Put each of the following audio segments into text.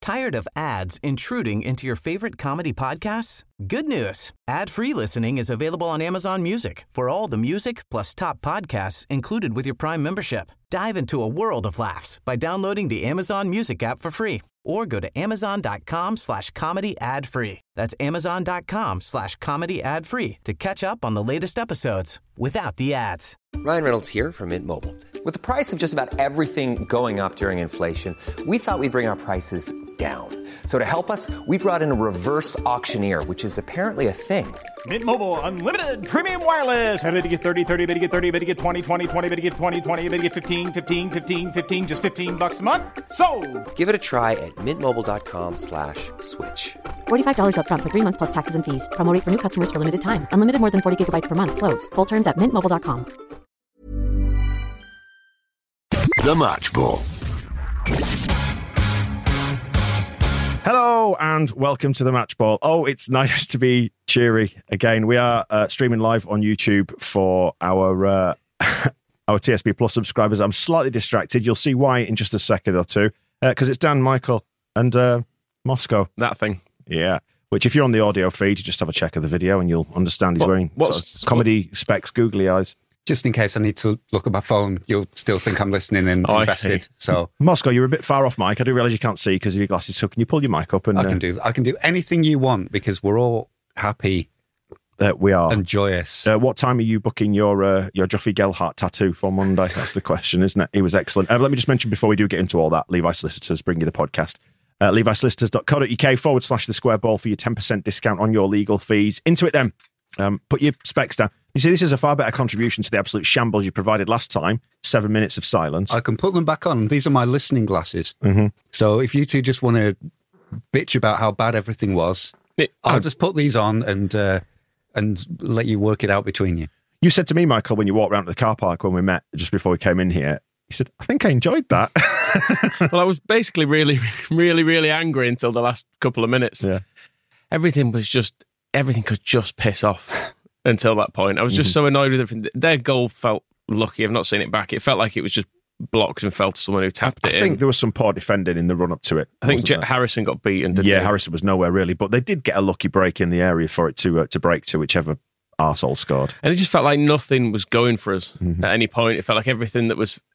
Tired of ads intruding into your favorite comedy podcasts? Good news. Ad-free listening is available on Amazon Music for all the music plus top podcasts included with your Prime membership. Dive into a world of laughs by downloading the Amazon Music app for free or go to amazon.com/comedy ad-free. That's amazon.com/comedy ad-free to catch up on the latest episodes without the ads. Ryan Reynolds here from Mint Mobile. With the price of just about everything going up during inflation, we thought we'd bring our prices down. So to help us, we brought in a reverse auctioneer, which is apparently a thing. Mint Mobile Unlimited Premium Wireless. How to get 30, 30, bit to get 30, bit to get 20, 20, 20, bit to get 20, 20, bit to get 15, 15, 15, 15, just $15 a month? Sold! Give it a try at mintmobile.com/switch. $45 up front for 3 months plus taxes and fees. Promo rate for new customers for limited time. Unlimited more than 40 gigabytes per month. Slows full terms at mintmobile.com. The Match Ball. Hello and welcome to the Match Ball. Oh, it's nice to be cheery again. We are streaming live on YouTube for our TSB Plus subscribers. I'm slightly distracted. You'll see why in just a second or two, because it's Dan, Michael, and Moscow. That thing. Yeah. Which, if you're on the audio feed, you just have a check of the video and you'll understand he's wearing comedy specs, googly eyes. Just in case I need to look at my phone, you'll still think I'm listening and invested. So, Moscow, you're a bit far off, Mike. I do realise you can't see because of your glasses. So can you pull your mic up? And I can do anything you want because we're all happy. We are and joyous. What time are you booking your Joffrey Gelhart tattoo for Monday? That's the question, isn't it? He was excellent. Let me just mention before we do get into all that, Levi Solicitors bring you the podcast. LeviSolicitors.co.uk/the square ball for your 10% discount on your legal fees. Into it then. Put your specs down. You see, this is a far better contribution to the absolute shambles you provided last time. 7 minutes of silence. I can put them back on. These are my listening glasses. Mm-hmm. So if you two just want to bitch about how bad everything was, I'll just put these on and let you work it out between you. You said to me, Michael, when you walked around to the car park when we met just before we came in here, you said, I think I enjoyed that. Well, I was basically really, really, really angry until the last couple of minutes. Yeah. Everything could just piss off until that point. I was just so annoyed with everything. Their goal felt lucky. I've not seen it back. It felt like it was just blocked and fell to someone who tapped it in. I think there was some poor defending in the run-up to it. I think Harrison got beaten, didn't he? Harrison was nowhere really, but they did get a lucky break in the area for it to break to whichever arsehole scored. And it just felt like nothing was going for us at any point. It felt like every decision that was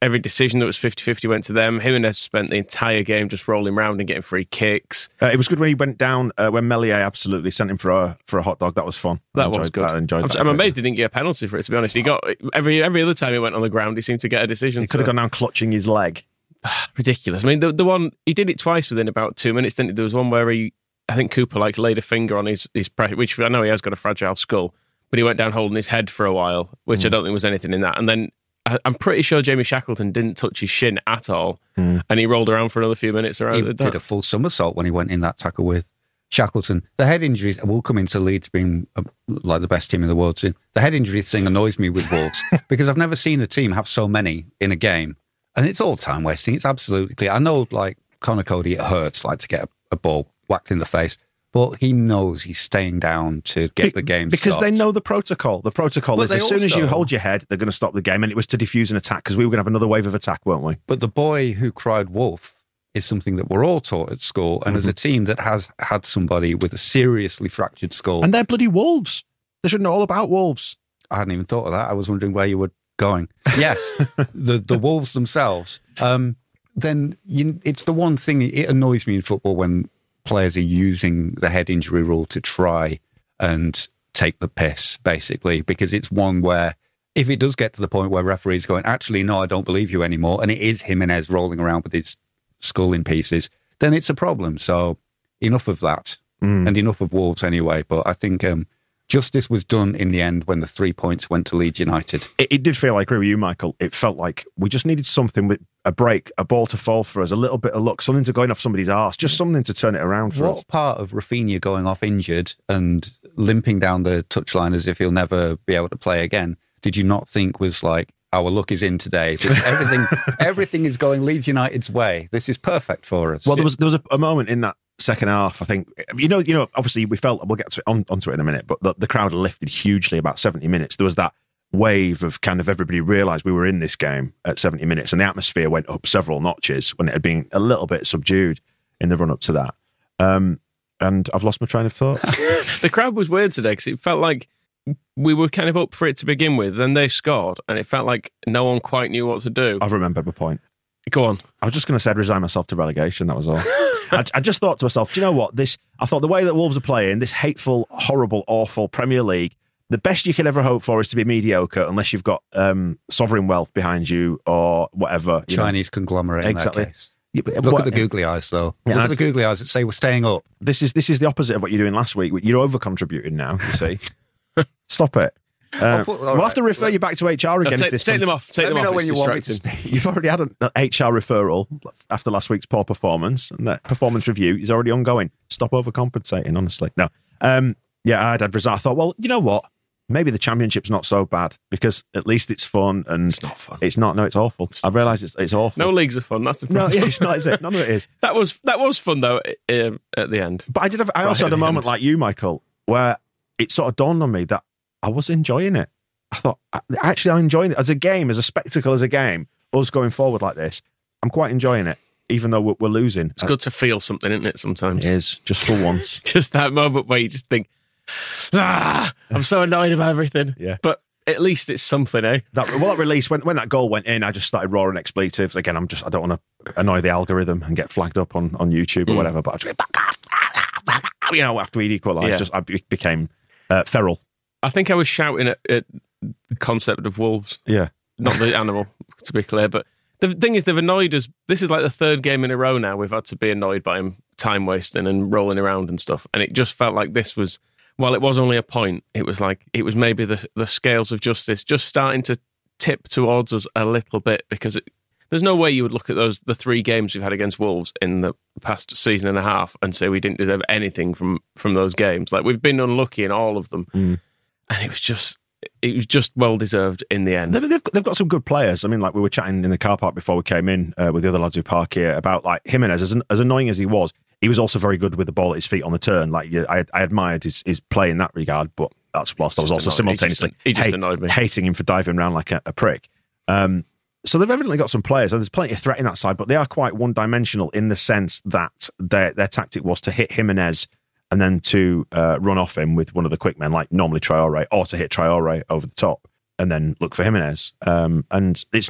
50-50 went to them. Jimenez spent the entire game just rolling around and getting free kicks. It was good when he went down, when Meslier absolutely sent him for a hot dog. That was fun. That was good. I'm amazed he didn't get a penalty for it, to be honest. He got every other time he went on the ground, he seemed to get a decision. He could have gone down clutching his leg. Ridiculous. I mean, the one, he did it twice within about 2 minutes, didn't he? There was one where I think Cooper laid a finger on his pressure, which I know he has got a fragile skull, but he went down holding his head for a while, which I don't think was anything in that. And then I'm pretty sure Jamie Shackleton didn't touch his shin at all, and he rolled around for another few minutes. He did a full somersault when he went in that tackle with Shackleton. The head injuries, we'll come into Leeds being like the best team in the world soon. The head injuries thing annoys me with Wolves because I've never seen a team have so many in a game. And it's all time wasting. It's absolutely clear. I know, like Connor Cody, it hurts like to get a ball whacked in the face. But he knows he's staying down to get the game because stopped. They know the protocol. The protocol is as soon as you hold your head, they're going to stop the game. And it was to defuse an attack because we were going to have another wave of attack, weren't we? But the boy who cried wolf is something that we're all taught at school. And as a team that has had somebody with a seriously fractured skull. And they're bloody Wolves. They should know all about Wolves. I hadn't even thought of that. I was wondering where you were going. Yes, the Wolves themselves. Then it's the one thing, it annoys me in football when players are using the head injury rule to try and take the piss, basically, because it's one where if it does get to the point where referees going, actually, no, I don't believe you anymore, and it is Jimenez rolling around with his skull in pieces, then it's a problem. So enough of that, and enough of Wolves anyway. But I think justice was done in the end when the 3 points went to Leeds United. It did feel, I agree with you, Michael, it felt like we just needed something with a break, a ball to fall for us, a little bit of luck, something to go in off somebody's arse, just something to turn it around for us. What part of Rafinha going off injured and limping down the touchline as if he'll never be able to play again did you not think was like, our luck is in today? Everything is going Leeds United's way. This is perfect for us. Well, there was a moment in that second half, I think, you know, obviously we felt, we'll get onto it in a minute, but the crowd lifted hugely about 70 minutes. There was that wave of kind of everybody realised we were in this game at 70 minutes and the atmosphere went up several notches when it had been a little bit subdued in the run-up to that. And I've lost my train of thought. The crowd was weird today because it felt like we were kind of up for it to begin with. Then they scored, and it felt like no one quite knew what to do. I've remembered my point. Go on. I was just going to say I'd resign myself to relegation, that was all. I just thought to myself, do you know what? I thought the way that Wolves are playing, this hateful, horrible, awful Premier League, the best you could ever hope for is to be mediocre unless you've got sovereign wealth behind you or whatever. Chinese conglomerate exactly. in that case. Yeah, Look at the googly eyes, though. Yeah, Look at the googly eyes that say we're staying up. This is the opposite of what you're doing last week. You're over-contributing now, you see. Stop it. We'll have to refer you back to HR again. Take them off. Take Let them me off. know when It's you want me to distracting. speak. You've already had an HR referral after last week's poor performance, and that performance review is already ongoing. Stop overcompensating, honestly. No. I'd resign. I thought, well, you know what? Maybe the Championship's not so bad because at least it's fun. And It's not fun. It's not. No, it's awful. I realise it's awful. No leagues are fun. That's the No, problem. yeah, it's not, is it? None of it is. That was fun though at the end. But I also had a moment like you, Michael, where it sort of dawned on me that I was enjoying it. I thought, actually, I'm enjoying it as a game, as a spectacle, as a game. Us going forward like this, I'm quite enjoying it, even though we're losing. It's good to feel something, isn't it? Sometimes It is, just for once. just that moment where you just think, I'm so annoyed about everything. Yeah. But at least it's something, eh? That release, when that goal went in, I just started roaring expletives. Again, I don't want to annoy the algorithm and get flagged up on YouTube or whatever, but I just, after we'd equalised, I became feral. I think I was shouting at the concept of wolves. Yeah. Not the animal, to be clear. But the thing is, they've annoyed us. This is like the third game in a row now we've had to be annoyed by him time wasting and rolling around and stuff. And it just felt like this was, while it was only a point, it was like it was maybe the scales of justice just starting to tip towards us a little bit, because there's no way you would look at the 3 games we've had against Wolves in the past season and a half and say we didn't deserve anything from those games. Like, we've been unlucky in all of them. And it was just well deserved in the end. They've got some good players. I mean, like we were chatting in the car park before we came in with the other lads who park here about like Jimenez. As annoying as he was also very good with the ball at his feet on the turn. Like I admired his play in that regard, but that's whilst I was also simultaneously hating him for diving around like a prick. So they've evidently got some players, and there's plenty of threat in that side, but they are quite one-dimensional in the sense that their tactic was to hit Jimenez and then to run off him with one of the quick men, like normally Traore, or to hit Traore over the top and then look for Jimenez. And it's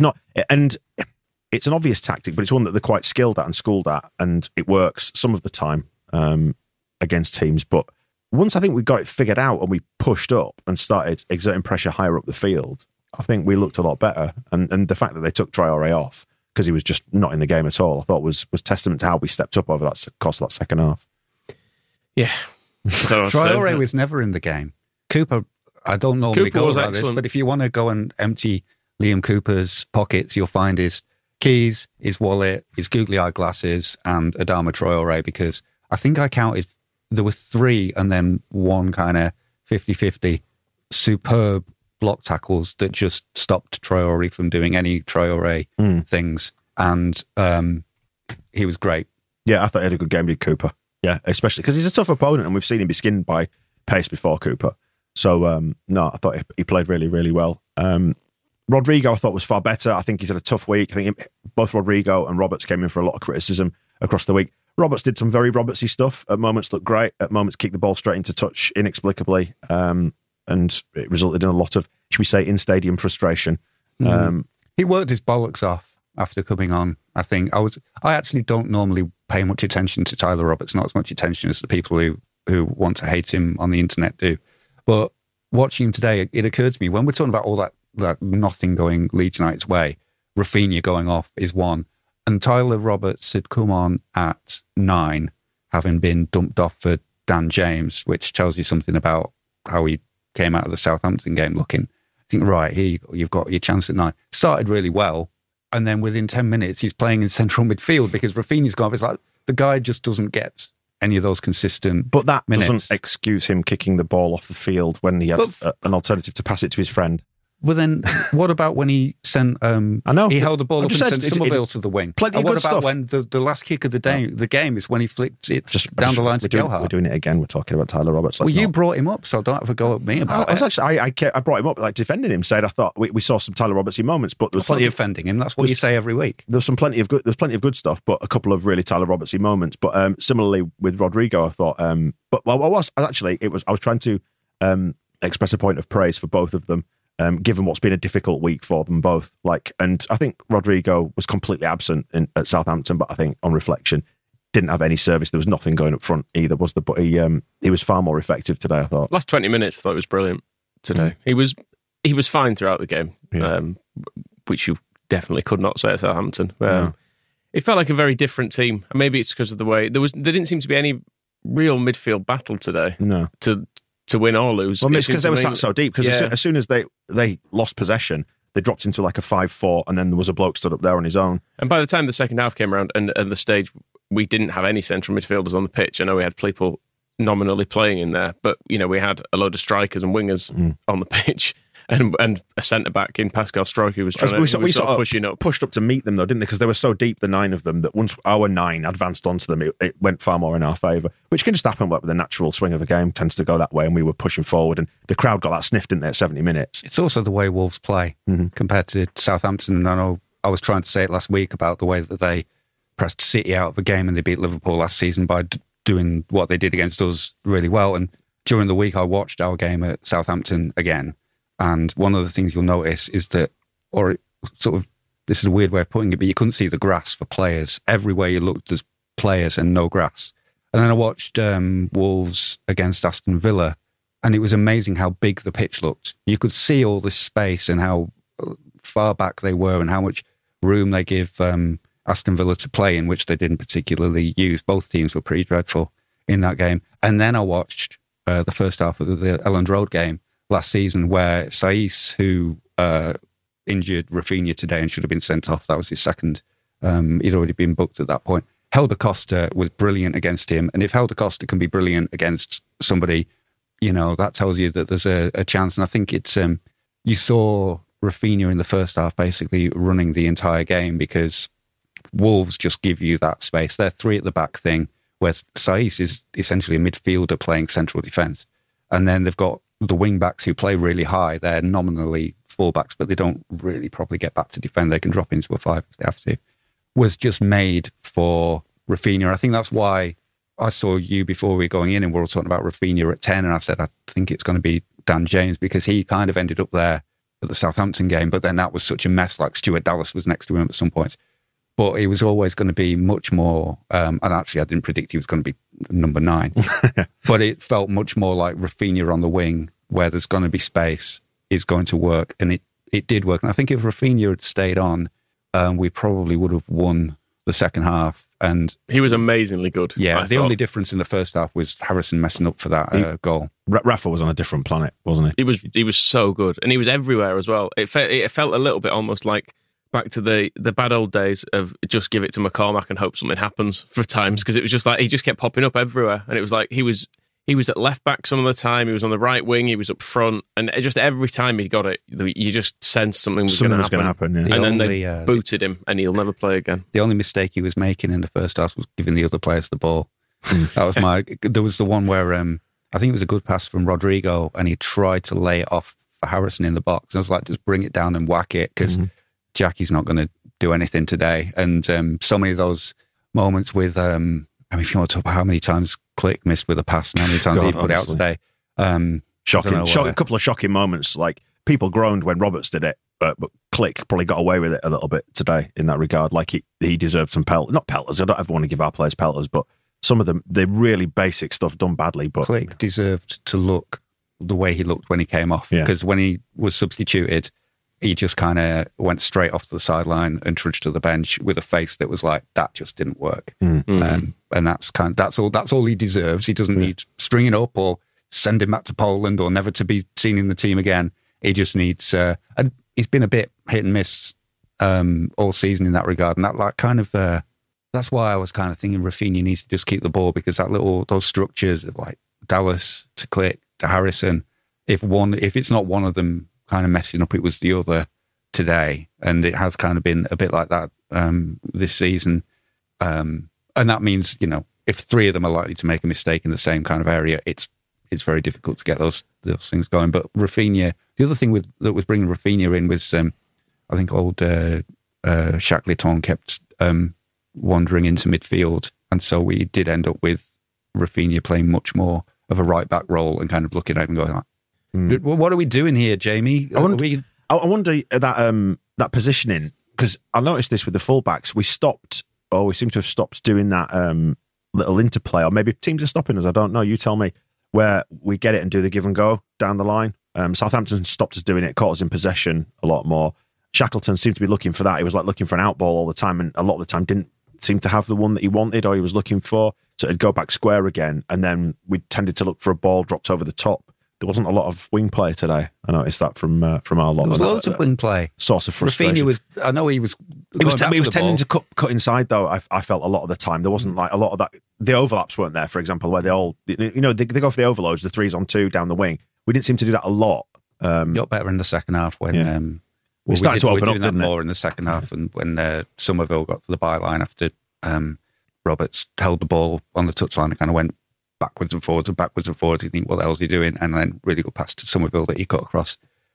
an obvious tactic, but it's one that they're quite skilled at and schooled at, and it works some of the time against teams. But once I think we got it figured out and we pushed up and started exerting pressure higher up the field, I think we looked a lot better. And the fact that they took Traore off because he was just not in the game at all, I thought was testament to how we stepped up over that course of that second half. Yeah. Traore was never in the game. Cooper, I don't normally go about this, but if you want to go and empty Liam Cooper's pockets, you'll find his keys, his wallet, his googly eye glasses, and Adama Traore, because I think I counted, there were 3 and then one kind of 50-50 superb block tackles that just stopped Traore from doing any Traore things. And he was great. Yeah, I thought he had a good game with Cooper. Yeah, especially because he's a tough opponent and we've seen him be skinned by pace before, Cooper. So, I thought he played really, really well. Rodrigo, I thought, was far better. I think he's had a tough week. I think both Rodrigo and Roberts came in for a lot of criticism across the week. Roberts did some very Robertsy stuff. At moments looked great. At moments kicked the ball straight into touch inexplicably. And it resulted in a lot of, should we say, in-stadium frustration. He worked his bollocks off after coming on, I think. I actually don't normally pay much attention to Tyler Roberts, not as much attention as the people who want to hate him on the internet do. But watching him today, it occurred to me, when we're talking about all that nothing going Leeds United's way, Rafinha going off is one, and Tyler Roberts had come on at 9, having been dumped off for Dan James, which tells you something about how he came out of the Southampton game looking. I think, right, here you've got your chance at 9. Started really well, and then within 10 minutes, he's playing in central midfield because Rafinha's gone. It's like the guy just doesn't get any of those consistent But that minutes. doesn't excuse him kicking the ball off the field when he had an alternative to pass it to his friend. Well, then, what about when he sent? I know he held the ball I've up and just sent said Somerville to the wing. plenty And of what good about stuff. when the last kick of the game is when he flicked it down the line to we're Gelhardt? doing it again. We're talking about Tyler Roberts. Well, you brought him up, so don't have a go at me about I was it. actually, I brought him up, like defending him, said I thought we saw some Tyler Robertsy moments, but there was That's not plenty of defending him. That's what you say every week. There's plenty of good stuff, but a couple of really Tyler Robertsy moments. But similarly with Rodrigo, I thought, but I was trying to express a point of praise for both of them, given what's been a difficult week for them both. And I think Rodrigo was completely absent at Southampton, but I think on reflection, didn't have any service. There was nothing going up front either. But he was far more effective today, I thought. Last 20 minutes, I thought it was brilliant today. He was fine throughout the game, which you definitely could not say at Southampton. It felt like a very different team. And maybe it's because of the way there didn't seem to be any real midfield battle today. No. To win or lose. Well, it's because they were sat so deep. Because Yeah. as soon as they lost possession, they dropped into like a 5-4, and then there was a bloke stood up there on his own. And by the time the second half came around and the stage, we didn't have any central midfielders on the pitch. I know we had people nominally playing in there, but we had a load of strikers and wingers on the pitch, and a centre back in Pascal Stroke who was trying We to sort of pushing up. pushed up to meet them though, didn't they? Because they were so deep, the 9 of them, that once our 9 advanced onto them, it went far more in our favour, which can just happen with the natural swing of the game, tends to go that way, and we were pushing forward, and the crowd got that sniff, didn't they, at 70 minutes? It's also the way Wolves play compared to Southampton. And I know I was trying to say it last week about the way that they pressed City out of a game and they beat Liverpool last season by doing what they did against us really well. And during the week, I watched our game at Southampton again. And one of the things you'll notice is that, this is a weird way of putting it, but you couldn't see the grass for players. Everywhere you looked, there's players and no grass. And then I watched Wolves against Aston Villa, and it was amazing how big the pitch looked. You could see all this space and how far back they were and how much room they give Aston Villa to play in, which they didn't particularly use. Both teams were pretty dreadful in that game. And then I watched the first half of the Elland Road game last season, where Saiss, who injured Rafinha today and should have been sent off, that was his second. He'd already been booked at that point. Helder Costa was brilliant against him. And if Helder Costa can be brilliant against somebody, that tells you that there's a chance. And I think it's, you saw Rafinha in the first half basically running the entire game because Wolves just give you that space. They're 3 at the back thing, where Saiss is essentially a midfielder playing central defence. And then they've got the wing backs who play really high. They're nominally fullbacks, but they don't really probably get back to defend. They can drop into a 5 if they have to. Was just made for Rafinha. I think that's why I saw you before we were going in and we were all talking about Rafinha at 10, and I said I think it's going to be Dan James, because he kind of ended up there at the Southampton game, but then that was such a mess. Like Stuart Dallas was next to him at some points. But he was always going to be much more, and actually I didn't predict he was going to be number 9, but it felt much more like Rafinha on the wing, where there's going to be space, is going to work, and it did work. And I think if Rafinha had stayed on, we probably would have won the second half. And he was amazingly good. Yeah, the only difference in the first half was Harrison messing up for that goal. Rafa was on a different planet, wasn't he? He was so good, and he was everywhere as well. It felt a little bit almost like back to the bad old days of just give it to McCormack and hope something happens for times, because it was just like he just kept popping up everywhere, and it was like he was at left back some of the time, he was on the right wing, he was up front, and just every time he got it, you just sensed something was going to happen. Yeah. And then they booted him, and he'll never play again. The only mistake he was making in the first half was giving the other players the ball. That was there was the one where I think it was a good pass from Rodrigo, and he tried to lay it off for Harrison in the box. And I was like, just bring it down and whack it, because Jackie's not going to do anything today. And so many of those moments with, if you want to talk about how many times Click missed with a pass and how many times he put it out today. Shocking. A couple of shocking moments. Like, people groaned when Roberts did it, but Click probably got away with it a little bit today in that regard. Like, he deserved some not pelters. I don't ever want to give our players pelters, but some of them, they're really basic stuff done badly. But Click deserved to look the way he looked when he came off, because when he was substituted, he just kind of went straight off to the sideline and trudged to the bench with a face that was like, that just didn't work. And that's all he deserves. He doesn't need stringing up or send him back to Poland or never to be seen in the team again. He just needs, and he's been a bit hit and miss all season in that regard. And that's why I was kind of thinking Rafinha needs to just keep the ball, because those structures of like Dallas to Click to Harrison, if it's not one of them kind of messing up, it was the other today. And it has kind of been a bit like that this season. And that means, if three of them are likely to make a mistake in the same kind of area, it's very difficult to get those things going. But Rafinha, the other thing that was bringing Rafinha in was, I think old Shackleton kept wandering into midfield. And so we did end up with Rafinha playing much more of a right-back role and kind of looking at him and going, what are we doing here, Jamie? I wonder that positioning, because I noticed this with the fullbacks. We seem to have stopped doing that little interplay, or maybe teams are stopping us, I don't know, you tell me, where we get it and do the give and go down the line. Southampton stopped us doing it, caught us in possession a lot more. Shackleton seemed to be looking for that. He was like looking for an out ball all the time, and a lot of the time didn't seem to have the one that he wanted or he was looking for. So it'd go back square again, and then we tended to look for a ball dropped over the top. There wasn't a lot of wing play today. I noticed that from our lot. There was loads of wing play. Source of frustration. Rafinha was. I know he was. He was tending to cut inside though. I felt a lot of the time there wasn't like a lot of that. The overlaps weren't there. For example, where they all they go for the overloads, the 3-on-2 down the wing. We didn't seem to do that a lot. Got better in the second half when we started to open up, doing that more in the second half, and when Somerville got to the byline after Roberts held the ball on the touchline and kind of went backwards and forwards. You think, what the hell is he doing? And then really good pass to Somerville that he cut across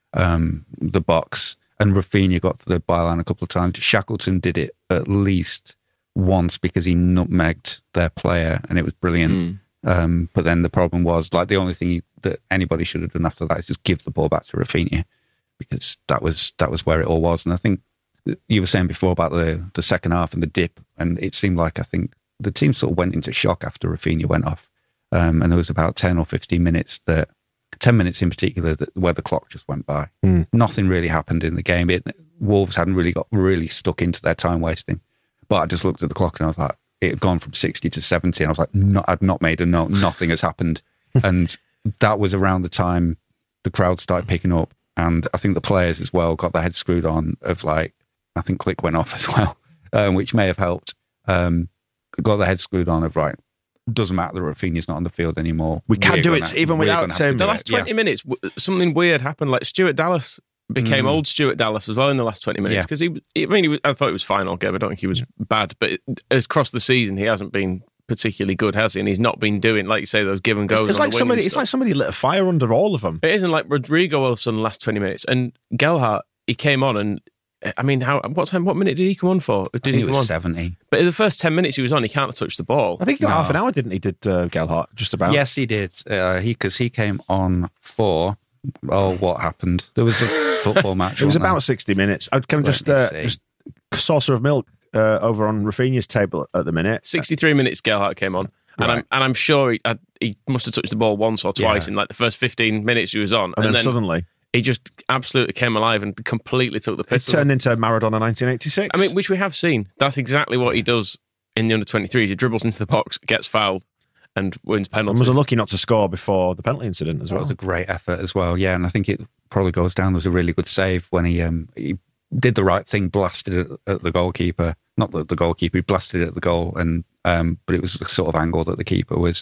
the box. And Rafinha got to the byline a couple of times. Shackleton did it at least once because he nutmegged their player, and it was brilliant. But then the problem was, like, the only thing that anybody should have done after that is just give the ball back to Rafinha, because that was where it all was. And I think you were saying before about the second half and the dip, and it seemed like, I think the team sort of went into shock after Rafinha went off. And there was about 10 or 15 minutes 10 minutes in particular, where the clock just went by. Nothing really happened in the game. Wolves hadn't really got stuck into their time wasting. But I just looked at the clock and I was like, it had gone from 60 to 70. And I was like, I'd not made a note. Nothing has happened. And that was around the time the crowd started picking up. And I think the players as well got their heads screwed on of, like, I think Click went off as well, which may have helped. Got their heads screwed on of, right, doesn't matter that Rafinha's not on the field anymore. We can do it even without him. The last 20 minutes, something weird happened. Like Stuart Dallas became old Stuart Dallas as well in the last 20 minutes, because I thought he was fine all game. I don't think he was bad, but across the season, he hasn't been particularly good, has he? And he's not been doing, like you say, those give and goes. It's like somebody lit a fire under all of them. It isn't like Rodrigo all of a sudden the last 20 minutes, and Gelhardt, he came on and. I mean, what minute did he come on for? I think it was 70. But in the first 10 minutes he was on, he can't touch the ball. I think he got half an hour, didn't he? Did Gelhardt just about? Yes, he did. Because he came on for. Oh, what happened? There was a football match. It was about 60 minutes. I can just saucer of milk over on Rafinha's table at the minute. 63 minutes Gelhardt came on. And I'm sure he must have touched the ball once or twice in like the first 15 minutes he was on. And then suddenly he just absolutely came alive and completely took the piss. It turned into Maradona 1986. I mean, which we have seen. That's exactly what he does in the under-23. He dribbles into the box, gets fouled, and wins penalties. And was lucky not to score before the penalty incident as well. That was a great effort as well, yeah. And I think it probably goes down as a really good save when he did the right thing, blasted it at the goalkeeper. Not the goalkeeper, he blasted it at the goal, and but it was the sort of angle that the keeper was.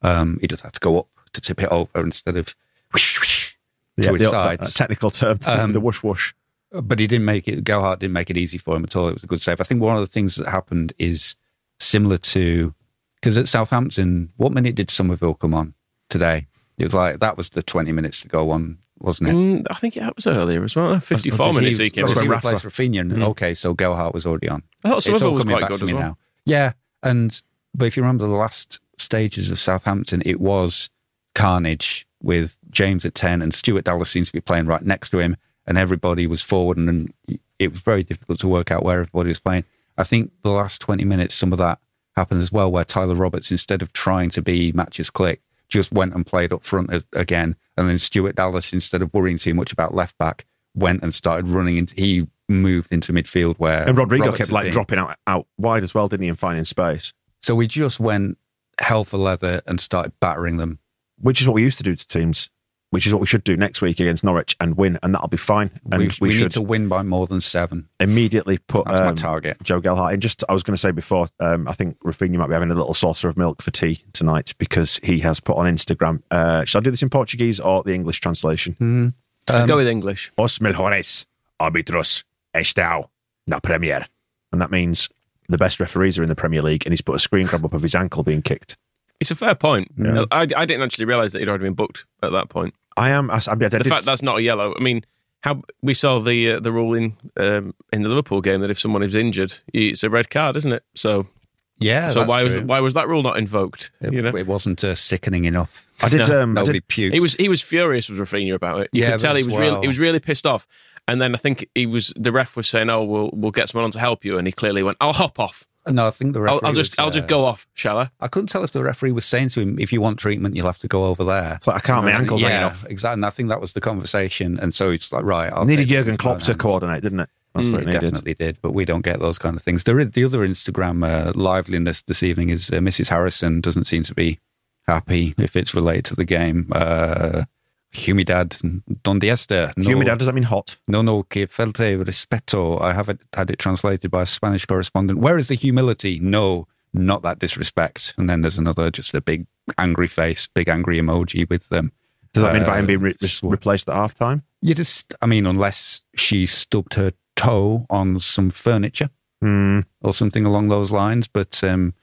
He just had to go up to tip it over instead of whoosh, whoosh. To his sides. Technical term, the whoosh whoosh. But he didn't make it. Gelhardt didn't make it easy for him at all. It was a good save. I think one of the things that happened is similar to, because at Southampton, what minute did Somerville come on today? It was like that was the 20 minutes to go on, wasn't it? I think it was earlier as well. 54 minutes he came on. He replaced Rafinha. Okay, so Gelhardt was already on. I thought Somerville was quite good as well. Now. Yeah, but if you remember the last stages of Southampton, it was carnage with James at 10 and Stuart Dallas seems to be playing right next to him, and everybody was forward, and it was very difficult to work out where everybody was playing. I think the last 20 minutes, some of that happened as well, where Tyler Roberts, instead of trying to be Matches Click, just went and played up front again, and then Stuart Dallas, instead of worrying too much about left back, went and started running he moved into midfield where... And Rodrigo kept dropping out wide as well, didn't he, and finding space. So we just went hell for leather and started battering them. Which is what we used to do to teams, which is what we should do next week against Norwich and win, and that'll be fine. And we need to win by more than 7. Immediately put that's my target. Joe Gelhardt in. Just I was going to say before, I think Rafinha might be having a little saucer of milk for tea tonight because he has put on Instagram. Shall I do this in Portuguese or the English translation? Go with English. Os mejores árbitros estão na Premier. And that means the best referees are in the Premier League, and he's put a screen grab up of his ankle being kicked. It's a fair point. Yeah. I didn't actually realise that he'd already been booked at that point. The fact that's not a yellow. I mean, how we saw the rule in the Liverpool game that if someone is injured, it's a red card, isn't it? So yeah. So that's why was that rule not invoked? It wasn't sickening enough. Nobody puked. He was furious with Rafinha about it. You could tell he was really pissed off. And then I think the ref was saying, "Oh, we'll get someone on to help you," and he clearly went, "I'll hop off." No, I think the referee. I'll just go off, shall I? I couldn't tell if the referee was saying to him, "If you want treatment, you'll have to go over there." It's like, I can't, my ankle's hanging off. Exactly. And I think that was the conversation. And so it's like, right, I'll needed Jurgen Klopp to coordinate, didn't it? That's what it definitely did. But we don't get those kind of things. The other Instagram liveliness this evening is Mrs. Harrison doesn't seem to be happy if it's related to the game. Humidad, donde está? No, Humidad, does that mean hot? No, que falte respeto. I have had it translated by a Spanish correspondent. Where is the humility? No, not that disrespect. And then there's another, just a big angry face, big angry emoji with them. Does that mean by him being replaced at half time? Unless she stubbed her toe on some furniture or something along those lines. But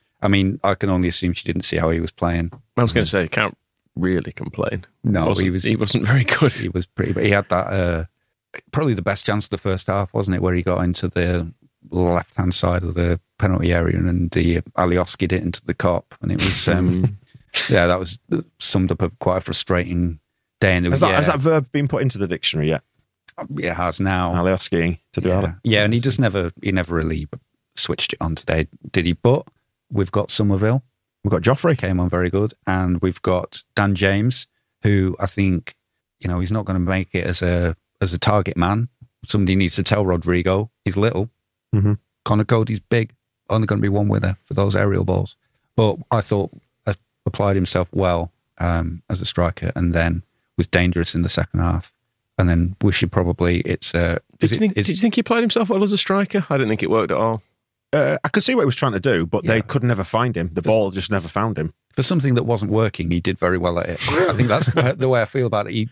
I can only assume she didn't see how he was playing. I was going to say, can't really complain. No, he wasn't very good. He was pretty, but he had that probably the best chance of the first half, wasn't it? Where he got into the left-hand side of the penalty area and Alioski'd it into the Kop, and it was that was summed up quite a frustrating day. And has that verb been put into the dictionary yet? It has now. Alioskiing to do that. Yeah, and he never really switched it on today, did he? But we've got Somerville. We've got Joffrey, came on very good, and we've got Dan James, who I think, he's not going to make it as a target man. Somebody needs to tell Rodrigo he's little. Mm-hmm. Connor Cody's big. Only going to be one winner for those aerial balls. But I thought applied himself well as a striker, and then was dangerous in the second half. And then we should probably did you think he applied himself well as a striker? I didn't think it worked at all. I could see what he was trying to do, but they could never find him. The ball just never found him. For something that wasn't working, he did very well at it. I think that's the way I feel about it.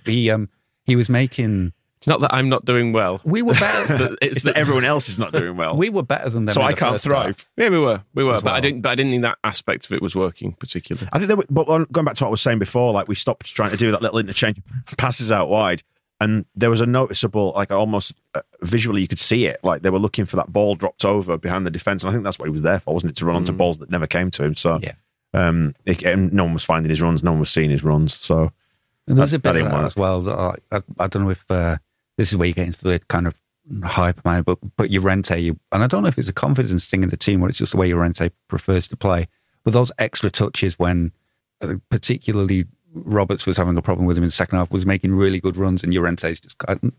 He was making... It's not that I'm not doing well. We were better. it's that everyone else is not doing well. We were better than them. So I can't thrive. Half. Yeah, we were. But I didn't think that aspect of it was working particularly. I think but going back to what I was saying before, like we stopped trying to do that little interchange passes out wide. And there was a noticeable, like almost visually, you could see it. Like they were looking for that ball dropped over behind the defence. And I think that's what he was there for, wasn't it? To run onto balls that never came to him. So no one was finding his runs. No one was seeing his runs. So and there's a bit of that as well. I don't know if this is where you get into the kind of hype about it, but Llorente, and I don't know if it's a confidence thing in the team or it's just the way Llorente prefers to play. But those extra touches when particularly Roberts was having a problem with him in the second half, was making really good runs, and Llorente's just going,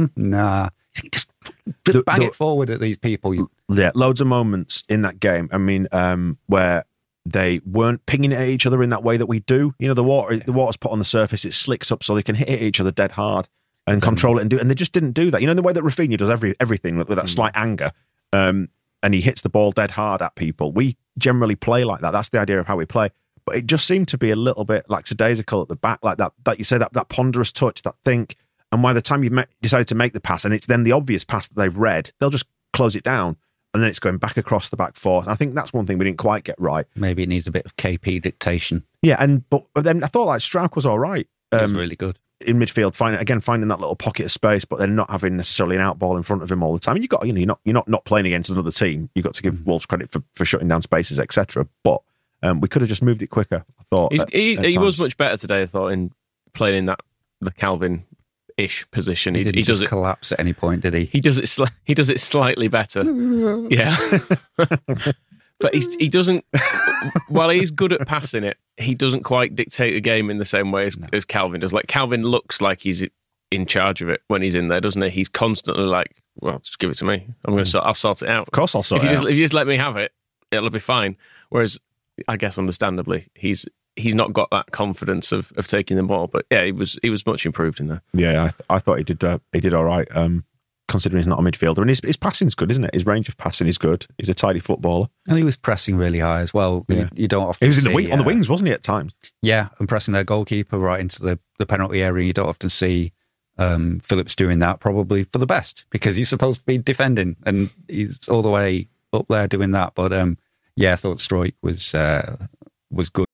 nah. Just bang it forward at these people. Yeah, loads of moments in that game. I mean, where they weren't pinging it at each other in that way that we do. The water's put on the surface, it's slicked up so they can hit each other dead hard and control it and do it. And they just didn't do that. The way that Rafinha does everything with that slight anger, and he hits the ball dead hard at people. We generally play like that. That's the idea of how we play. But it just seemed to be a little bit like lackadaisical at the back, like that you say, that ponderous touch, that think. And by the time you've decided to make the pass, and it's then the obvious pass that they've read, they'll just close it down. And then it's going back across the back four. And I think that's one thing we didn't quite get right. Maybe it needs a bit of KP dictation. Yeah, but then I thought like Strauch was all right. He was really good. In midfield, finding that little pocket of space, but then not having necessarily an out ball in front of him all the time. And you got, you're not playing against another team. You've got to give Wolves credit for shutting down spaces, etc. But we could have just moved it quicker, I thought. He was much better today, I thought, in playing in the Calvin-ish position. He didn't just collapse at any point, did he? He does it slightly better. Yeah. But he doesn't, while he's good at passing it, he doesn't quite dictate the game in the same way as Calvin does. Like, Calvin looks like he's in charge of it when he's in there, doesn't he? He's constantly like, well, just give it to me. I'll sort it out. Of course I'll sort it out. If you just let me have it, it'll be fine. Whereas, I guess understandably, he's not got that confidence of taking the ball. But yeah, he was much improved in there. Yeah, I thought he did all right. Considering he's not a midfielder, and his passing's good, isn't it? His range of passing is good. He's a tidy footballer, and he was pressing really high as well. Yeah. You don't often. He was on the wings, wasn't he? At times, yeah, and pressing their goalkeeper right into the penalty area. You don't often see Phillips doing that probably for the best, because he's supposed to be defending and he's all the way up there doing that. But I thought Struijk was good.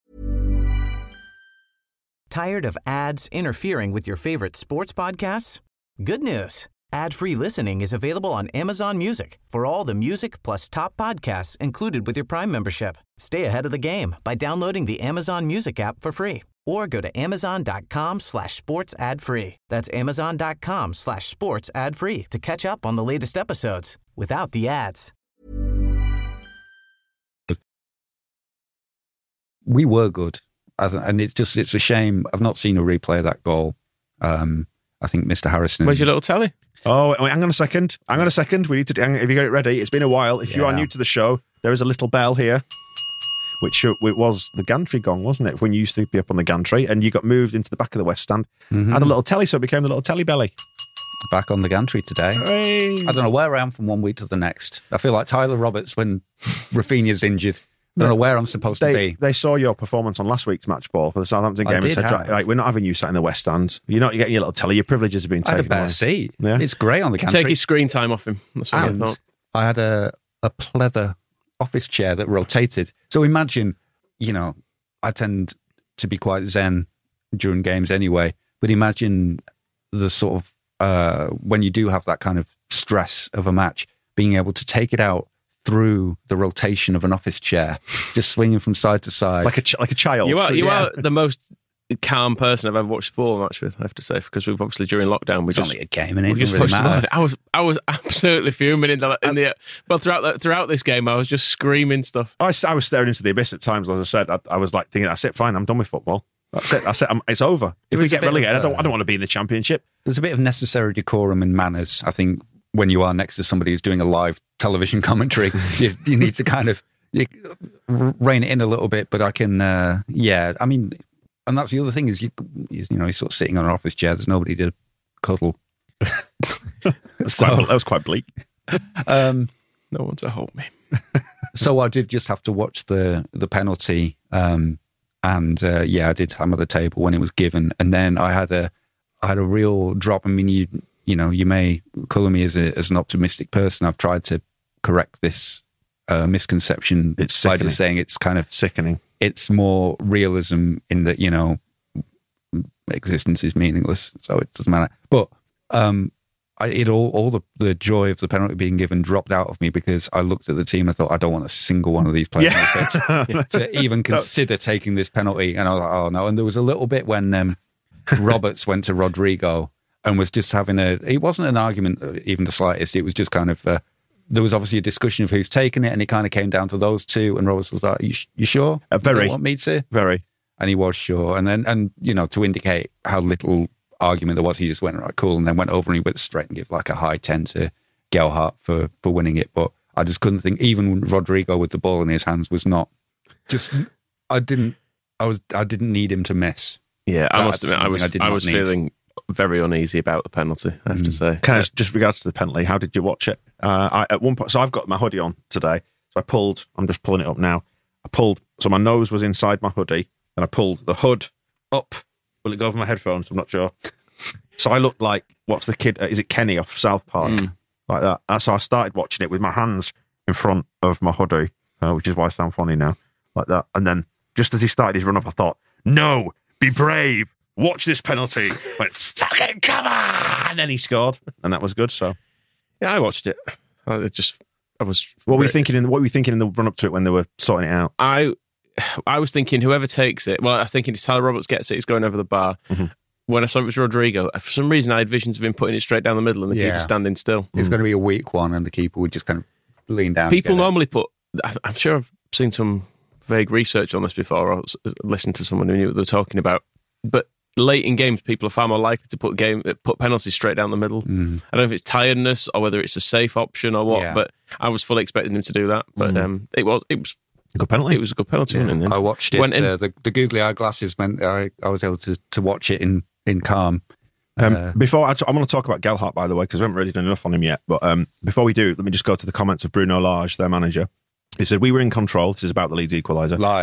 Tired of ads interfering with your favorite sports podcasts? Good news. Ad-free listening is available on Amazon Music for all the music plus top podcasts included with your Prime membership. Stay ahead of the game by downloading the Amazon Music app for free or go to amazon.com/sports ad free. That's amazon.com/sports ad free to catch up on the latest episodes without the ads. We were good. And it's a shame. I've not seen a replay of that goal. I think Mr. Harrison. Where's your little telly? Oh, wait, hang on a second. We need to. Have you got it ready? It's been a while. If you are new to the show, there is a little bell here, which it was the gantry gong, wasn't it? When you used to be up on the gantry and you got moved into the back of the West Stand. Had a little telly, so it became the little telly belly. Back on the gantry today. Hey. I don't know where I am from one week to the next. I feel like Tyler Roberts when Rafinha's injured. I don't know where I'm supposed to be. They saw your performance on last week's match ball for the Southampton game and said, right, we're not having you sat in the West Stand. You're getting your little telly. Your privileges have been taken away. I had a better seat. Yeah. It's great on the gantry. Take his screen time off him. That's what I thought. I had a pleather office chair that rotated. So imagine, I tend to be quite zen during games anyway, but imagine the sort of, when you do have that kind of stress of a match, being able to take it out through the rotation of an office chair, just swinging from side to side. Like a child. You are the most calm person I've ever watched a football match with, I have to say, because we've obviously during lockdown It's only a game, and it just doesn't really matter. I was absolutely fuming throughout this game. I was just screaming stuff. I was staring into the abyss at times. As I said, I was like thinking, "That's it, fine. I'm done with football. That's it. It's over. If we get relegated, I don't want to be in the Championship." There's a bit of necessary decorum and manners, I think, when you are next to somebody who's doing a live television commentary. you need to kind of rein it in a little bit. But I can, I mean, and that's the other thing is he's sort of sitting on an office chair. There's nobody to cuddle. That was quite bleak. No one to hold me. So I did just have to watch the penalty, I did hammer the table when it was given, and then I had a real drop. I mean, you may colour me as an optimistic person. I've tried to correct this misconception by just saying it's kind of sickening. It's more realism in that, existence is meaningless, so it doesn't matter. But all the joy of the penalty being given dropped out of me because I looked at the team and I thought, I don't want a single one of these players on the pitch to even consider taking this penalty. And I was like, oh no. And there was a little bit when Roberts went to Rodrigo and was just having it wasn't an argument even the slightest. It was just kind of, there was obviously a discussion of who's taken it, and it kind of came down to those two, and Roberts was like, you sure? Very. You don't want me to? Very. And he was sure. And then, to indicate how little argument there was, he just went, right, cool, and then went over and he went straight and gave like a high 10 to Gelhardt for winning it. But I just couldn't think, even Rodrigo with the ball in his hands was not just, I didn't need him to miss. Yeah, I must admit, I was feeling very uneasy about the penalty, I have to say. Can I just regards to the penalty, how did you watch it? At one point, so I've got my hoodie on today, so I'm just pulling it up now. So my nose was inside my hoodie, and I pulled the hood up. Will it go over my headphones? I'm not sure. So I looked like, what's the kid, is it Kenny off South Park? Like that. So I started watching it with my hands in front of my hoodie, which is why I sound funny now, like that. And then just as he started his run up, I thought, no, be brave. Watch this penalty. Went, fucking come on! And then he scored, and that was good. So, yeah, I watched it. What were you thinking in the run up to it when they were sorting it out? I was thinking whoever takes it. Well, I was thinking if Tyler Roberts gets it, he's going over the bar. Mm-hmm. When I saw it was Rodrigo, for some reason I had visions of him putting it straight down the middle and the keeper standing still. It was going to be a weak one, and the keeper would just kind of lean down. People normally I'm sure I've seen some vague research on this before, or listened to someone who knew what they were talking about. But late in games, people are far more likely to put penalties straight down the middle. I don't know if it's tiredness or whether it's a safe option or what, but I was fully expecting him to do that. But it was a good penalty. It was a good penalty. Yeah. I watched it. The googly eye glasses meant I was able to watch it in calm. Before I want to talk about Gelhardt, by the way, because we haven't really done enough on him yet. But before we do, let me just go to the comments of Bruno Lage, their manager. He said, "We were in control." This is about the Leeds equaliser. Lies.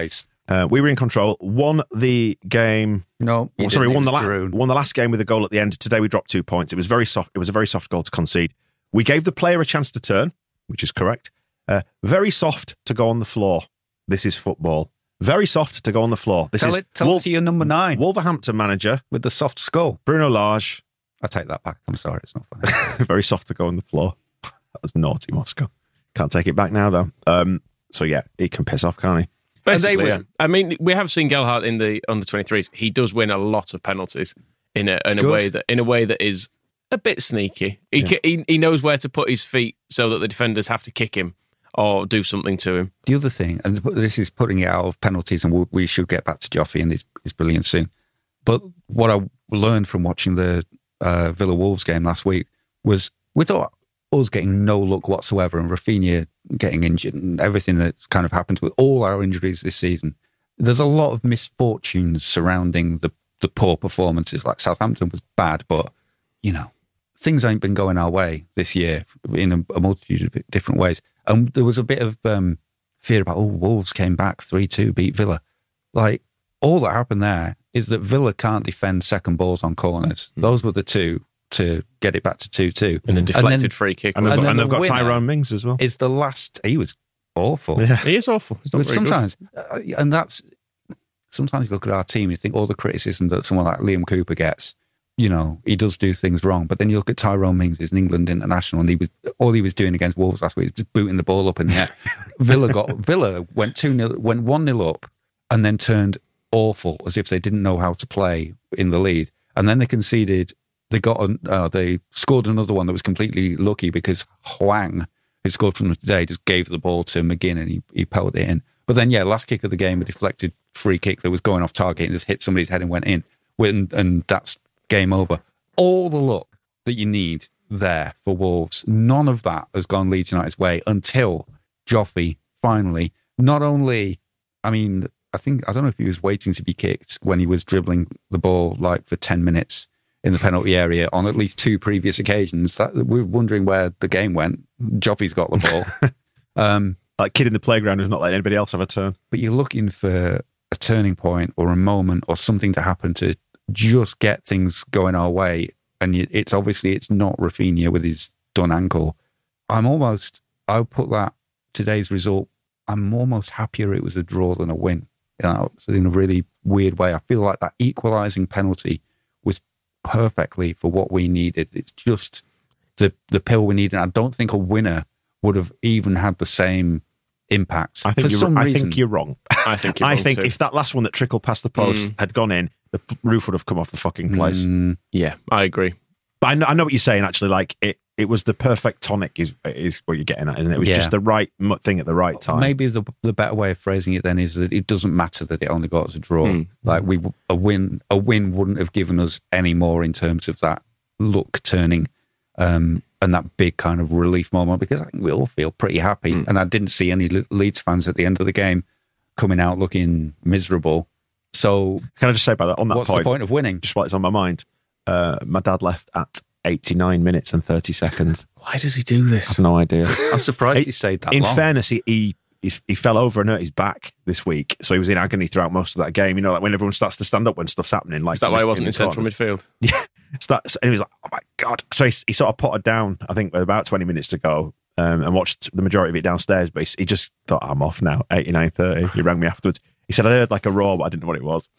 We were in control, won the game. No, won the last game with a goal at the end. Today we dropped 2 points. It was very soft. It was a very soft goal to concede. We gave the player a chance to turn, which is correct. Very soft to go on the floor. This is football. Very soft to go on the floor. Tell it to your number 9. Wolverhampton manager with the soft skull. Bruno Lage. I take that back. I'm sorry, it's not funny. Very soft to go on the floor. That was naughty, Moscow. Can't take it back now, though. So yeah, he can piss off, can't he? Basically, yeah. I mean, we have seen Gelhardt in the under 23s. He does win a lot of penalties in a way that is a bit sneaky. He knows where to put his feet so that the defenders have to kick him or do something to him. The other thing, and this is putting it out of penalties, and we should get back to Joffy and his brilliance soon. But what I learned from watching the Villa Wolves game last week was we thought us getting no luck whatsoever and Rafinha getting injured and everything that's kind of happened with all our injuries this season. There's a lot of misfortunes surrounding the poor performances. Like Southampton was bad, but, you know, things ain't been going our way this year in a multitude of different ways. And there was a bit of fear about, Wolves came back 3-2, beat Villa. Like, all that happened there is that Villa can't defend second balls on corners. Those were the two to get it back to 2-2. And a deflected free kick. And they've got Tyrone Mings as well. Is the last... He was awful. Yeah. He is awful. Sometimes you look at our team and you think all the criticism that someone like Liam Cooper gets, you know, he does do things wrong. But then you look at Tyrone Mings, he's an England international, and all he was doing against Wolves last week was just booting the ball up in the air. Villa went 1-0 up and then turned awful, as if they didn't know how to play in the lead. And then they conceded. They scored another one that was completely lucky because Hwang, who scored from them today, just gave the ball to McGinn and he pelted it in. But then, last kick of the game, a deflected free kick that was going off target and just hit somebody's head and went in. And that's game over. All the luck that you need there for Wolves, none of that has gone Leeds United's way until Joffy finally, not only, I don't know if he was waiting to be kicked when he was dribbling the ball like for 10 minutes in the penalty area on at least 2 previous occasions. We're wondering where the game went. Joffy's got the ball. Like kid in the playground who's not letting anybody else have a turn. But you're looking for a turning point or a moment or something to happen to just get things going our way. And it's obviously not Rafinha with his done ankle. I'll put that today's result. I'm almost happier it was a draw than a win. So in a really weird way, I feel like that equalising penalty was perfectly for what we needed. It's just the pill we needed. I don't think a winner would have even had the same impact. I think you're wrong. I think if that last one that trickled past the post had gone in, the roof would have come off the fucking place. Yeah, I agree. But I know what you're saying, actually. Like, it was the perfect tonic is what you're getting at, isn't it? It was just the right thing at the right time. Maybe the better way of phrasing it then is that it doesn't matter that it only got us a draw. Like, a win wouldn't have given us any more in terms of that luck turning and that big kind of relief moment, because I think we all feel pretty happy. And I didn't see any Leeds fans at the end of the game coming out looking miserable. So can I just say about that on that what's point? What's the point of winning? Just while it's on my mind, my dad left at 89 minutes and 30 seconds. Why does he do this? I have no idea. I'm surprised he stayed that long. In fairness, he fell over and hurt his back this week, so he was in agony throughout most of that game. You know, like when everyone starts to stand up when stuff's happening. Like, is that why he wasn't in central midfield? Yeah. And he was like, oh my God. So he sort of potted down, I think, with about 20 minutes to go and watched the majority of it downstairs, but he just thought, I'm off now, 89:30. He rang me afterwards. He said, I heard like a roar, but I didn't know what it was.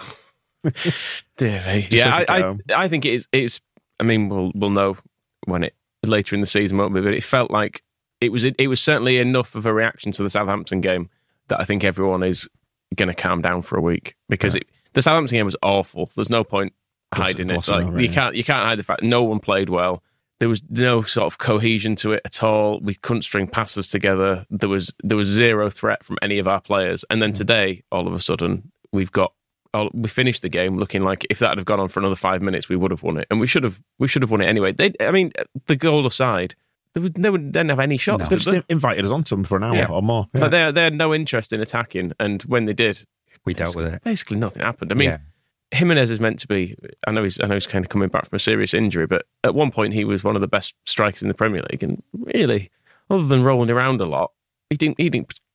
Dear me. Yeah, I think it's. I mean, we'll know when later in the season, won't we? But it felt like it was certainly enough of a reaction to the Southampton game that I think everyone is going to calm down for a week, because the Southampton game was awful. There's no point hiding it. Like, you can't hide the fact no one played well. There was no sort of cohesion to it at all. We couldn't string passes together. There was zero threat from any of our players. And then today, all of a sudden, we finished the game looking like if that had gone on for another 5 minutes, we would have won it, and we should have won it anyway. The goal aside, they didn't have any shots. They just invited us on to them for an hour or more. Yeah. Like they had no interest in attacking, and when they did, we dealt with it. Basically, nothing happened. I mean, Jimenez is meant to be. I know he's kind of coming back from a serious injury, but at one point he was one of the best strikers in the Premier League, and really, other than rolling around a lot, he didn't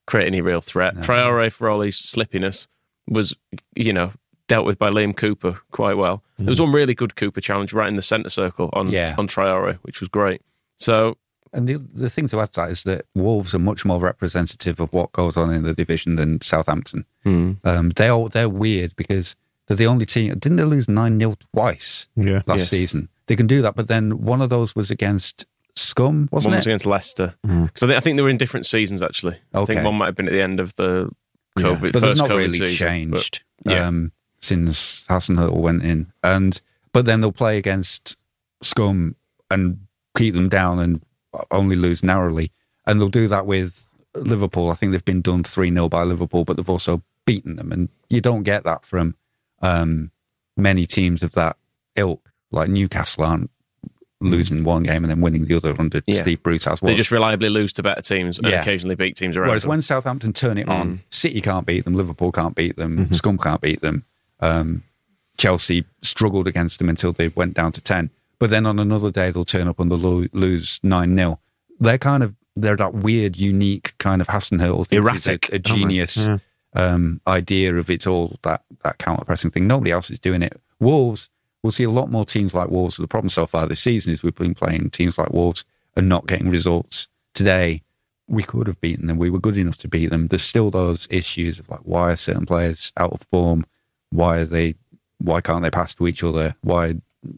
create any real threat. No. Traore, for all his slippiness, was, dealt with by Liam Cooper quite well. There was one really good Cooper challenge right in the centre circle on Traore, which was great. So, and the thing to add to that is that Wolves are much more representative of what goes on in the division than Southampton. They're weird because they're the only team. Didn't they lose 9-0 twice last season? They can do that, but then one of those was against Scum, wasn't it? One was against Leicester. Because I think they were in different seasons, actually. I think one might have been at the end of the COVID, but they've not COVID really season, changed since Hasenhüttl went in. But then they'll play against Scum and keep them down and only lose narrowly. And they'll do that with Liverpool. I think they've been done 3-0 by Liverpool, but they've also beaten them. And you don't get that from many teams of that ilk. Like Newcastle aren't losing one game and then winning the other under Steve Bruce as well. They just reliably lose to better teams and occasionally beat teams around Whereas them. when Southampton turn it on, City can't beat them, Liverpool can't beat them, Scum can't beat them. Chelsea struggled against them until they went down to 10. But then on another day, they'll turn up and they'll lose 9-0. They're that weird, unique kind of Hasenhüttl thing. Erratic. A genius idea of it's all that counter-pressing thing. Nobody else is doing it. Wolves, we'll see a lot more teams like Wolves. The problem so far this season is we've been playing teams like Wolves and not getting results. Today, we could have beaten them. We were good enough to beat them. There's still those issues of like, why are certain players out of form? Why can't they pass to each other? Why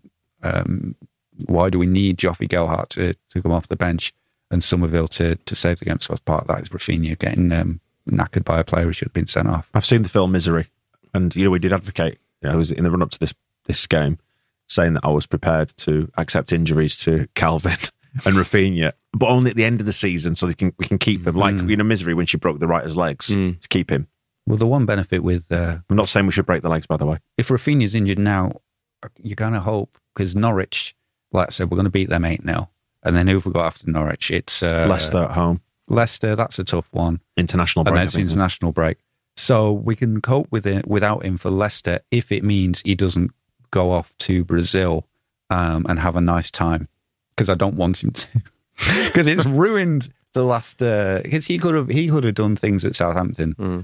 do we need Joffrey Gelhardt to come off the bench and Somerville to save the game? So as part of that is Rafinha getting knackered by a player who should have been sent off. I've seen the film Misery, and we did advocate. I was in the run up to this game, saying that I was prepared to accept injuries to Calvin and Rafinha, but only at the end of the season, so we can keep them. Like Misery when she broke the writer's legs to keep him. Well, the one benefit with I'm not saying we should break the legs, by the way. If Rafinha's injured now, you kind of hope, because Norwich, like I said, we're going to beat them 8-0. And then who have we got after Norwich? It's Leicester at home. Leicester, that's a tough one. International break. And that's international break. So we can cope with it without him for Leicester if it means he doesn't go off to Brazil and have a nice time. Because I don't want him to. Because it's ruined the last... Because he could have done things at Southampton.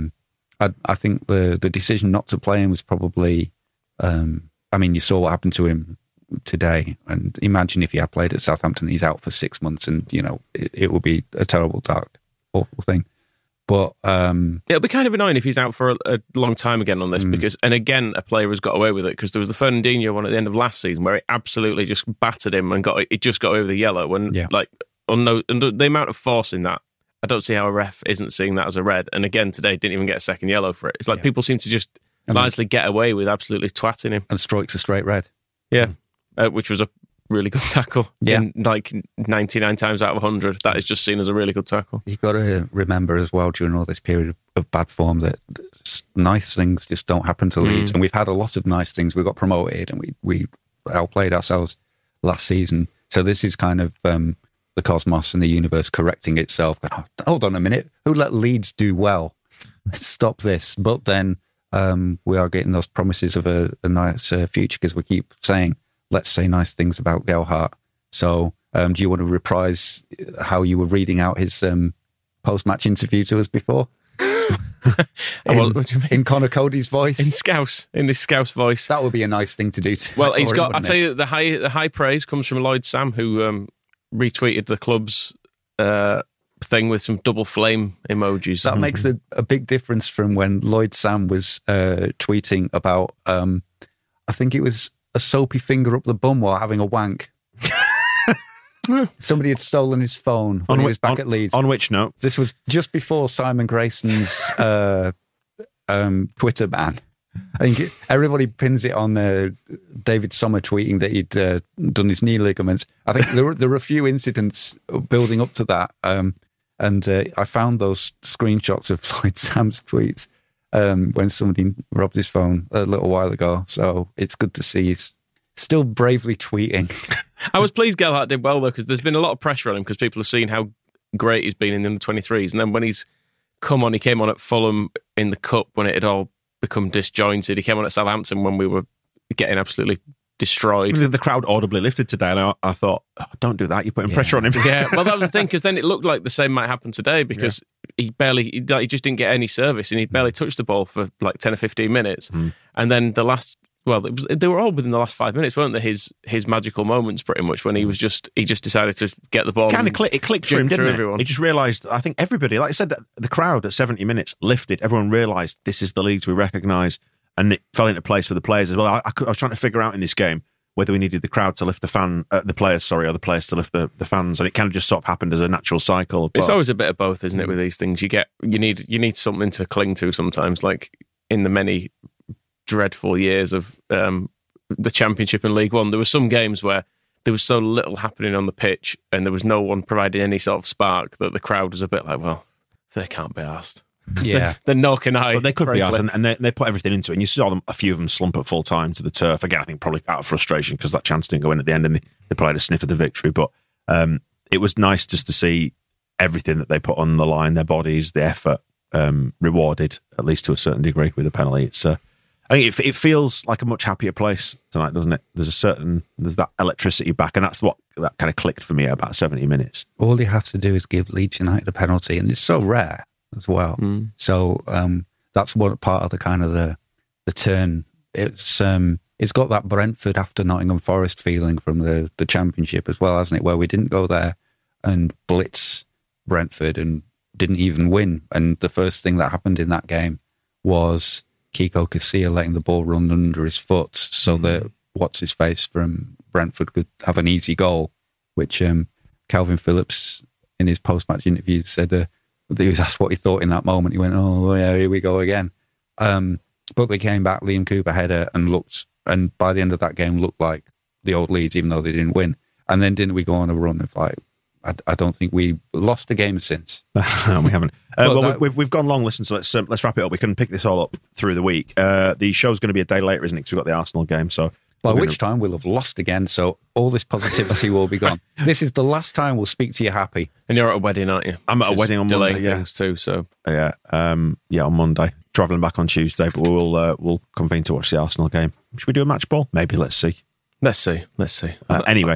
I think the decision not to play him was probably... you saw what happened to him today, and imagine if he had played at Southampton, he's out for 6 months, and it would be a terrible, dark, awful thing. But it'll be kind of annoying if he's out for a long time again on this, because, and again, a player has got away with it, because there was the Fernandinho one at the end of last season where it absolutely just battered him and just got away with the yellow. When and the amount of force in that, I don't see how a ref isn't seeing that as a red. And again, today didn't even get a second yellow for it. It's like people seem to just largely get away with absolutely twatting him. And strikes a straight red. Yeah, which was a really good tackle. In like 99 times out of 100, that is just seen as a really good tackle. You've got to remember as well during all this period of bad form that nice things just don't happen to Leeds. And we've had a lot of nice things. We got promoted and we outplayed ourselves last season. So this is kind of the cosmos and the universe correcting itself. But hold on a minute. Who let Leeds do well? Let's stop this. But then we are getting those promises of a nice future, because we keep saying, let's say nice things about Gelhardt. So do you want to reprise how you were reading out his post-match interview to us before? What do you mean? In Conor Cody's voice? In his Scouse voice. That would be a nice thing to do. Well, he's got, I'll tell you, the high praise comes from Lloyd Sam, who retweeted the club's thing with some double flame emojis. That makes a big difference from when Lloyd Sam was tweeting about, I think it was a soapy finger up the bum while having a wank. Somebody had stolen his phone when he was back at Leeds. On which note? This was just before Simon Grayson's Twitter ban. I think everybody pins it on David Sommer tweeting that he'd done his knee ligaments. I think there were a few incidents building up to that. And I found those screenshots of Lloyd Sam's tweets when somebody robbed his phone a little while ago. So it's good to see he's still bravely tweeting. I was pleased Gelhardt did well, though, because there's been a lot of pressure on him because people have seen how great he's been in the under-23s. And then when he's come on, he came on at Fulham in the Cup when it had all become disjointed. He came on at Southampton when we were getting absolutely destroyed. The crowd audibly lifted today, and I thought, oh, don't do that. You're putting pressure on him. Yeah, well, that was the thing, because then it looked like the same might happen today, because he just didn't get any service, and he barely touched the ball for like 10 or 15 minutes. And then they were all within the last 5 minutes, weren't they? His magical moments, pretty much, when he just decided to get the ball. It clicked for him, didn't it? Everyone. He just realised, I think everybody, like I said, that the crowd at 70 minutes lifted. Everyone realised this is the Leeds we recognise, and it fell into place for the players as well. I was trying to figure out in this game whether we needed the crowd to lift the players, or the players to lift the fans, and it kind of just sort of happened as a natural cycle. It's always a bit of both, isn't it? With these things, you need something to cling to sometimes. Like in the many dreadful years of the Championship and League One, there were some games where there was so little happening on the pitch, and there was no one providing any sort of spark, that the crowd was a bit like, well, they can't be arsed. Yeah, they're not can I. But they could be arsed, and they put everything into it. And you saw a few of them slump at full time to the turf again. I think probably out of frustration because that chance didn't go in at the end, and they probably had a sniff of the victory. But it was nice just to see everything that they put on the line, their bodies, the effort, rewarded at least to a certain degree with the penalty. It's I think it feels like a much happier place tonight, doesn't it? There's that electricity back, and that's what that kind of clicked for me at about 70 minutes. All you have to do is give Leeds United a penalty, and it's so rare as well. So that's what part of the kind of the turn. It's got that Brentford after Nottingham Forest feeling from the Championship as well, hasn't it? Where we didn't go there and blitz Brentford and didn't even win. And the first thing that happened in that game was Kiko Casilla letting the ball run under his foot so that what's-his-face from Brentford could have an easy goal, which Calvin Phillips, in his post-match interview, said that he was asked what he thought in that moment. He went, oh, yeah, here we go again. But they came back, Liam Cooper header, and by the end of that game looked like the old Leeds, even though they didn't win. And then didn't we go on a run of like, I don't think we lost a game since. We haven't. We've gone long. Listen, so let's wrap it up. We can pick this all up through the week. The show's going to be a day later, isn't it? Because we've got the Arsenal game. So by which time we'll have lost again. So all this positivity will be gone. This is the last time we'll speak to you happy. And you're at a wedding, aren't you? I'm at a wedding on Monday. Yeah, things too. So yeah, on Monday. Travelling back on Tuesday, but we'll convene to watch the Arsenal game. Should we do a match ball? Maybe. Let's see. Anyway.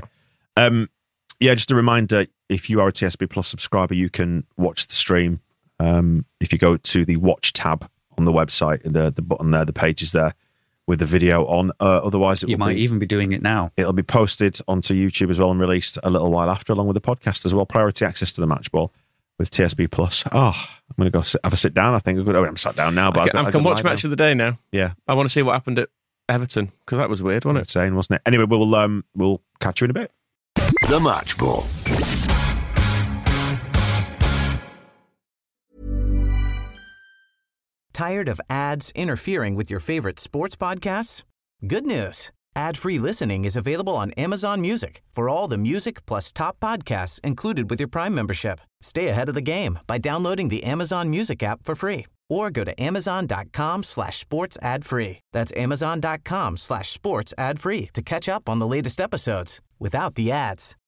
Just a reminder, if you are a TSB Plus subscriber, you can watch the stream. If you go to the Watch tab on the website, the button there, the page is there with the video on. Otherwise, you might even be doing it now. It'll be posted onto YouTube as well and released a little while after, along with the podcast as well. Priority access to the match ball with TSB Plus. I'm going to go have a sit down, I think. I'm sat down now, but I can watch match of the day now. Yeah. I want to see what happened at Everton, because that was weird, wasn't it? Insane, wasn't it? Anyway, we'll catch you in a bit. The Match Ball. Tired of ads interfering with your favorite sports podcasts? Good news. Ad-free listening is available on Amazon Music for all the music plus top podcasts included with your Prime membership. Stay ahead of the game by downloading the Amazon Music app for free or go to amazon.com/sports ad free. That's amazon.com/sports ad free to catch up on the latest episodes without the ads.